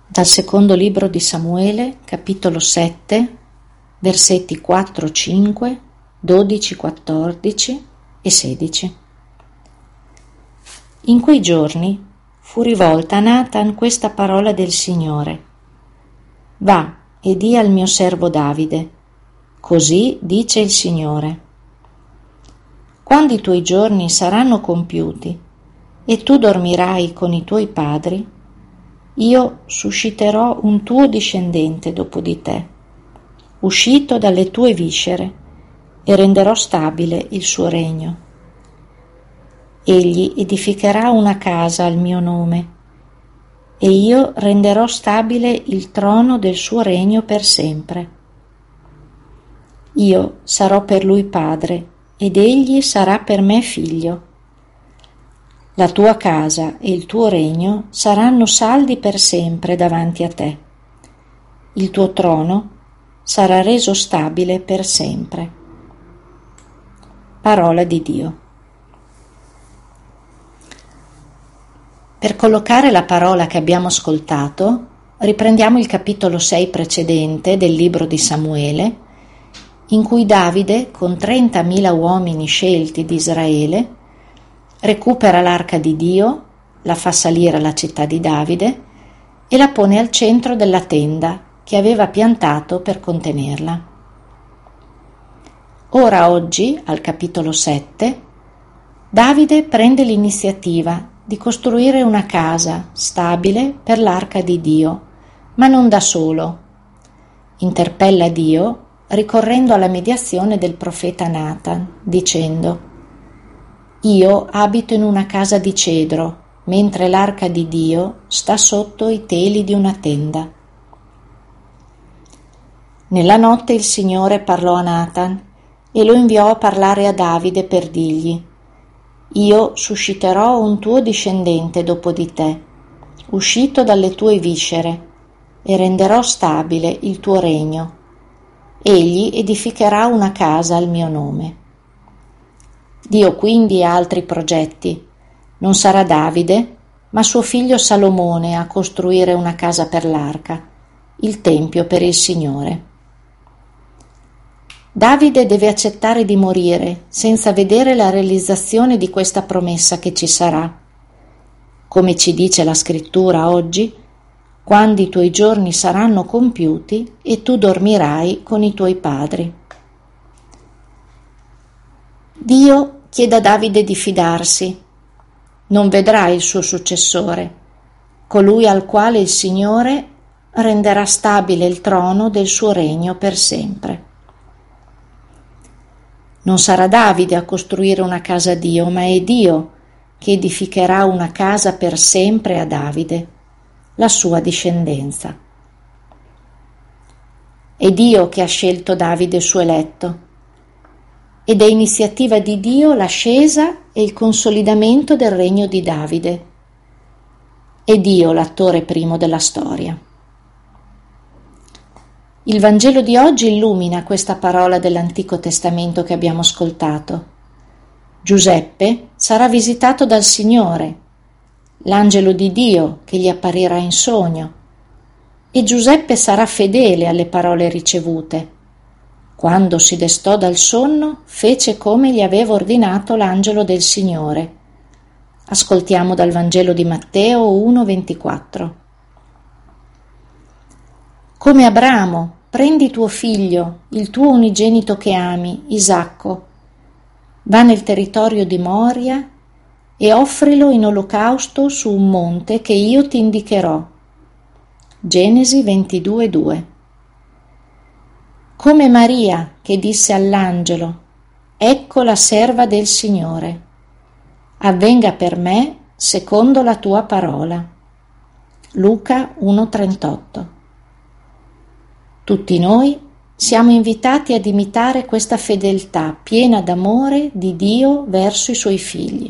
Dal secondo libro di Samuele, capitolo 7, versetti 4, 5, 12, 14 e 16. In quei giorni fu rivolta a Natan questa parola del Signore: Va e di al mio servo Davide, così dice il Signore: quando i tuoi giorni saranno compiuti e tu dormirai con i tuoi padri, io susciterò un tuo discendente dopo di te, uscito dalle tue viscere, e renderò stabile il suo regno. Egli edificherà una casa al mio nome, e io renderò stabile il trono del suo regno per sempre. Io sarò per lui padre, ed egli sarà per me figlio. La tua casa e il tuo regno saranno saldi per sempre davanti a te. Il tuo trono sarà reso stabile per sempre. Parola di Dio. Per collocare la parola che abbiamo ascoltato, riprendiamo il capitolo 6 precedente del libro di Samuele, in cui Davide, con 30.000 uomini scelti di Israele, recupera l'arca di Dio, la fa salire alla città di Davide e la pone al centro della tenda che aveva piantato per contenerla. Ora oggi, al capitolo 7, Davide prende l'iniziativa di costruire una casa stabile per l'arca di Dio, ma non da solo. Interpella Dio ricorrendo alla mediazione del profeta Natan, dicendo: Io abito in una casa di cedro, mentre l'arca di Dio sta sotto i teli di una tenda. Nella notte il Signore parlò a Natan e lo inviò a parlare a Davide per dirgli: Io susciterò un tuo discendente dopo di te, uscito dalle tue viscere, e renderò stabile il tuo regno. Egli edificherà una casa al mio nome. Dio quindi ha altri progetti. Non sarà Davide, ma suo figlio Salomone a costruire una casa per l'arca, il tempio per il Signore. Davide deve accettare di morire senza vedere la realizzazione di questa promessa che ci sarà. Come ci dice la Scrittura oggi, quando i tuoi giorni saranno compiuti e tu dormirai con i tuoi padri. Dio chiede a Davide di fidarsi. Non vedrà il suo successore, colui al quale il Signore renderà stabile il trono del suo regno per sempre. Non sarà Davide a costruire una casa a Dio, ma è Dio che edificherà una casa per sempre a Davide, la sua discendenza. È Dio che ha scelto Davide suo eletto, ed è iniziativa di Dio l'ascesa e il consolidamento del regno di Davide. È Dio l'attore primo della storia. Il Vangelo di oggi illumina questa parola dell'Antico Testamento che abbiamo ascoltato. Giuseppe sarà visitato dal Signore, l'angelo di Dio che gli apparirà in sogno, e Giuseppe sarà fedele alle parole ricevute. Quando si destò dal sonno, fece come gli aveva ordinato l'angelo del Signore. Ascoltiamo dal Vangelo di Matteo 1,24. Come Abramo, prendi tuo figlio, il tuo unigenito che ami, Isacco, va nel territorio di Moria e offrilo in olocausto su un monte che io ti indicherò. Genesi 22,2. Come Maria che disse all'angelo: Ecco la serva del Signore, avvenga per me secondo la tua parola. Luca 1,38. Tutti noi siamo invitati ad imitare questa fedeltà piena d'amore di Dio verso i suoi figli.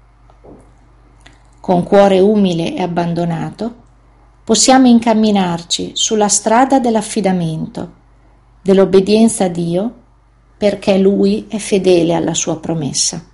Con cuore umile e abbandonato possiamo incamminarci sulla strada dell'affidamento, dell'obbedienza a Dio, perché Lui è fedele alla sua promessa.